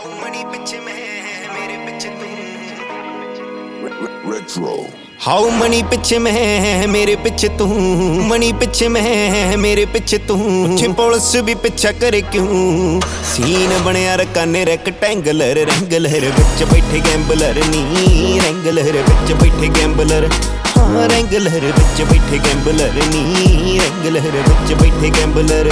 ਮਣੀ ਪਿੱਛੇ ਮੈਂ ਮੇਰੇ ਪਿੱਛੇ ਤੂੰ Retro. ਹਾਉ ਮਣੀ ਪਿੱਛੇ ਮੈਂ ਮੇਰੇ ਪਿੱਛੇ ਤੂੰ ਮਣੀ ਪਿੱਛੇ ਮੈਂ ਮੇਰੇ ਪਿੱਛੇ ਤੂੰ ਪਿੱਛੇ ਪੁਲਿਸ ਵੀ ਪਿੱਛਾ ਕਰੇ ਕਿਉਂ ਸੀਨ ਬਣਿਆ ਰਕਾਨੇ ਰੈਕਟੈਂਗਲਰ ਰੈਂਗਲਰ ਵਿੱਚ ਬੈਠੇ ਗੈਂਬਲਰ ਨੀ ਰੈਂਗਲਰ ਵਿੱਚ ਬੈਠੇ ਗੈਂਬਲਰ ਹਾਂ ਰੈਂਗਲਰ ਵਿੱਚ ਬੈਠੇ ਗੈਂਬਲਰ ਨੀ ਰੈਂਗਲਰ ਵਿੱਚ ਬੈਠੇ ਗੈਂਬਲਰ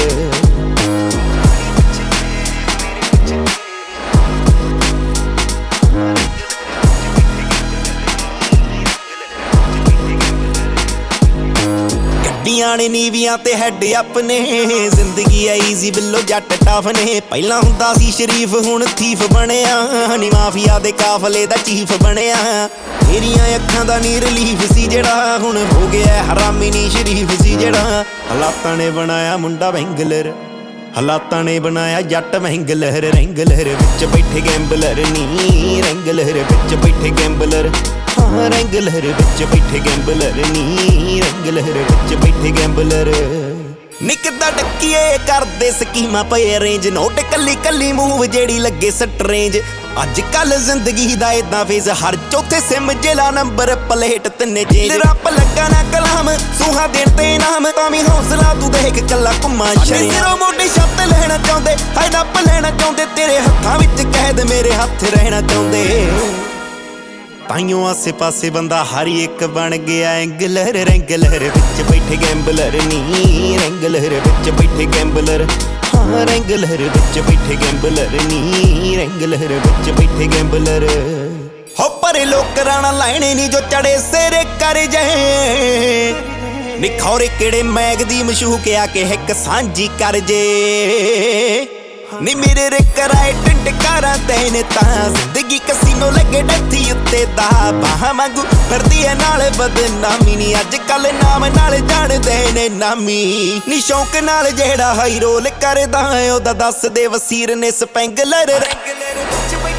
ਗੱਡੀਆਂ ਨੇ ਨੀਵੀਆਂ ਤੇ ਹੈਡ ਅਪ ਨੇ ਜ਼ਿੰਦਗੀ ਐ ਈਜ਼ੀ ਬਿੱਲੋ ਜੱਟ ਟਫ ਨੇ ਪਹਿਲਾਂ ਹੁੰਦਾ ਸੀ ਸ਼ਰੀਫ ਹੁਣ ਥੀਫ ਬਣਿਆ ਨੀ ਮਾਫੀਆ ਦੇ ਕਾਫਲੇ ਦਾ ਚੀਫ ਬਣਿਆ ਤੇਰੀਆਂ ਅੱਖਾਂ ਦਾ ਨੀ ਰਿਲੀਫ ਸੀ ਜਿਹੜਾ ਹੁਣ ਹੋ ਗਿਆ ਹਰਾਮੀ ਨੀ ਸ਼ਰੀਫ ਸੀ ਜਿਹੜਾ ਹਾਲਾਤਾਂ ਨੇ ਬਣਾਇਆ ਮੁੰਡਾ ਵੈਂਗਲਰ ਹਾਲਾਤਾਂ ਨੇ ਬਣਾਇਆ ਜੱਟ ਵੈਂਗਲਰ ਰੈਂਗਲਰ ਵਿੱਚ ਬੈਠੇ ਗੈਂਬਲਰ ਨੀ ਰੈਂਗਲਰ ਵਿੱਚ ਬੈਠੇ ਗੈਂਬਲਰ ਹਾਂ ਰੈਂਗਲਰ ਵਿੱਚ ਬੈਠੇ ਗੈਂਬਲਰ ਨੀ ਰੈਂਗਲਰ ਵਿੱਚ ਬੈਠੇ ਗੈਂਬਲਰ ਨਿਕਦਾ ਡੱਕੀਏ ਕਰਦੇ ਸਕੀਮਾਂ ਪਏ ਅਰੇਂਜ ਨੋਟ ਕੱਲੀ ਕੱਲੀ ਮੂਵ ਜਿਹੜੀ ਲੱਗੇ ਸਟਰੇਂਜ ਅੱਜ ਕੱਲ ਜ਼ਿੰਦਗੀ ਦਾ ਇਦਾਂ ਫੇਜ਼ ਹਰ ਚੌਥੇ ਸਿਮ ਜ਼ਿਲ੍ਹਾ ਨੰਬਰ ਪਲੇਟ ਤਿੰਨੇ ਚੇਂਜ ਰੱਬ ਲੱਗਾ ਨਾ ਕਲਾਮ ਸੂਹਾ ਦੇਣ ਤੇ ਨਾਮ ਤਾਂ ਵੀ ਹੌਸਲਾ ਤੂੰ ਦੇਖ ਕੱਲਾ ਘੁੰਮਾ ਸ਼ਰੇ ਸਿਰੋਂ ਮੋਢੇ ਸ਼ਬਦ ਲੈਣਾ ਚਾਹੁੰਦੇ ਹਾਏ ਨੱਪ ਲੈਣਾ ਚਾਹੁੰਦੇ ਤੇਰੇ ਹੱਥਾਂ ਵਿੱਚ ਕੈਦ ਮੇਰੇ ਹੱਥ ਰਹਿਣਾ ਚਾਹੁੰਦੇ ਤਾਈਓ ਆਸੇ ਪਾਸੇ ਬੰਦਾ ਹਰ ਇੱਕ ਬਣ ਗਿਆ ਐਂਗਲਰ ਰੈਂਗਲਰ ਵਿੱਚ ਬੈਠੇ ਗੈਂਬਲਰ ਨੀ ਰੈਂਗਲਰ ਵਿੱਚ ਬੈਠੇ ਗੈਂਬਲਰ ਹਾਂ ਰੈਂਗਲਰ ਵਿੱਚ ਬੈਠੇ ਗੈਂਬਲਰ ਨੀ ਰੈਂਗਲਰ ਵਿੱਚ ਬੈਠੇ ਗੈਂਬਲਰ ਹੋ ਪਰੇ ਲੋਕ ਰਾਣਾ ਲਾਇਣੇ ਨੀ ਜੋ ਚੜੇ ਸਿਰੇ ਕਰ ਜੇ ਨਿਖੌਰੇ ਕਿਹੜੇ ਮੈਗ ਦੀ ਮਸ਼ੂਕ ਆ ਕੇ ਇੱਕ ਸਾਂਝੀ ਕਰ ਜੇ ਨੀ ਮੇਰੇ ਰੇ ਕਰਾਏ ਟੰਡਕਾਰਾਂ ਤੈਨੇ ਤਾਂ ਜ਼ਿੰਦਗੀ ਕਸੀਨੋ ਲੱਗੇ ਡੱਥੀ ਉੱਤੇ ਦਾ ਬਾਹਾਂ ਵਾਂਗੂ ਫਿਰਦੀ ਐ ਨਾਲ ਬਦਨਾਮੀ ਨੀ ਅੱਜ ਕੱਲ ਨਾਮ ਨਾਲ ਜਾਣਦੇ ਨੇ ਨਾਮੀ ਨੀ ਸ਼ੌਂਕ ਨਾਲ ਜਿਹੜਾ ਹਾਈ ਰੋਲ ਕਰਦਾ ਉਹਦਾ ਦੱਸ ਦੇ ਵਸੀਰ ਨੇ ਸਪੈਂਗਲਰ ਰੈਂਗਲਰ ਵਿੱਚ